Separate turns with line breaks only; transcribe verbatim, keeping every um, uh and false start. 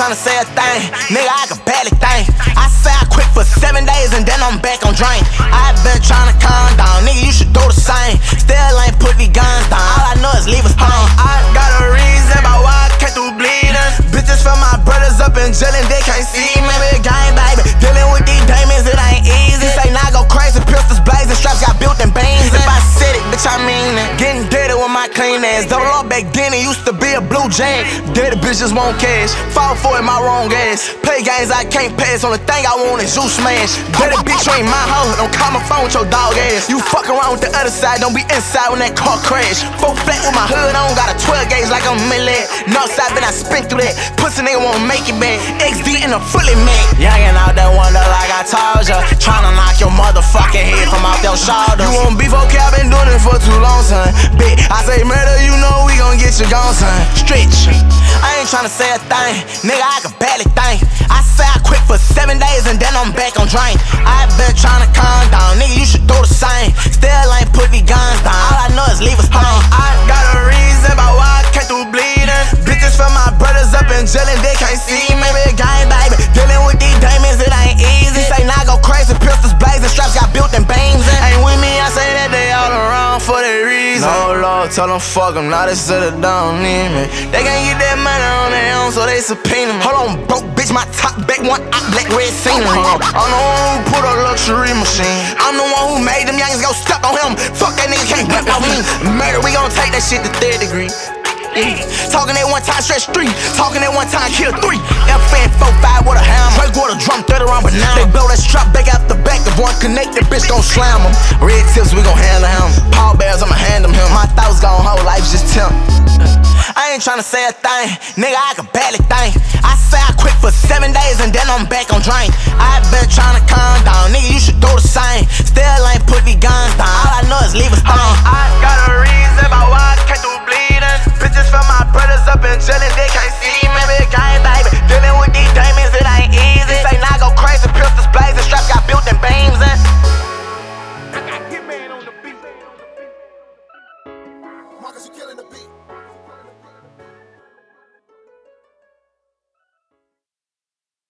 tryna say a thing, nigga, I can barely think. I say I quit for seven days and then I'm back on drink. I been tryna calm down, nigga, you should do the same. Still ain't put these guns down, all I know is leave us home. I got a reason about why I came through bleeding. Bitches for my brothers up in jail and they can't see me. Baby, gang, baby, dealing with these demons, it ain't easy. Say now go crazy, pistols blazing, straps got built in beans. If I said it, bitch, I mean it. Getting dirty with my clean ass. Double up back then, it used to be a blue jam. Dirty bitches won't cash, fall for it, my wrong ass. Play games I can't pass, only thing I want is you smash. Dirty bitch, you ain't my hoe, don't call my phone with your dog ass. You fuck around with the other side, don't be inside when that car crash. Four flat with my hood on, got a twelve gauge like I'm Millet. Northside, been I spin through that. Pussy nigga won't make it back. X D in a fully man. Youngin' out that wonder like I told ya. Tryna knock your motherfucking head from out your shoulders. You want beef, okay, I been doing it for too long, son. Bitch, I say murder, you know we gon' get you gone, son. Stretch. I ain't tryna say a thing, nigga, I can barely think. I say I quit for seven days and then I'm back on drink. I been tryna calm down, nigga, you should do the same. Still ain't put these guns down, all I know is leave us home. I got a reason about why I came through bleeding. Bitches for my brothers up in jail and they can't see me. Baby, gang, baby, dealing with these demons, it ain't easy. Say now go crazy, pistols blazing, straps got built in beams. Ain't with me, I say that they all around for that reason. No, Lord, tell them fuck them, now they said it don't need me. They can't get that money on their own, so they subpoena me. Hold on, broke bitch, my top back, one eye, black red scenery. I'm the one who put a luxury machine. I'm the one who made them youngins go step on him. Fuck that nigga, can't grip off me. Murder, we gon' take that shit to third degree. Yeah. Talking at one time, stretch three. Talking at one time, kill three. F N four five with a hammer. Drake with a drum, thirty round banana. They blow that strap back out the back. If one connect, that bitch gon' slam him. Red tips, we gon' handle him. Paul Bears, I'ma hand him him. My thoughts gone, whole life's just temp. I ain't tryna say a thing, nigga, I can barely think. I say I quit for seven days and then I'm back on drink. I been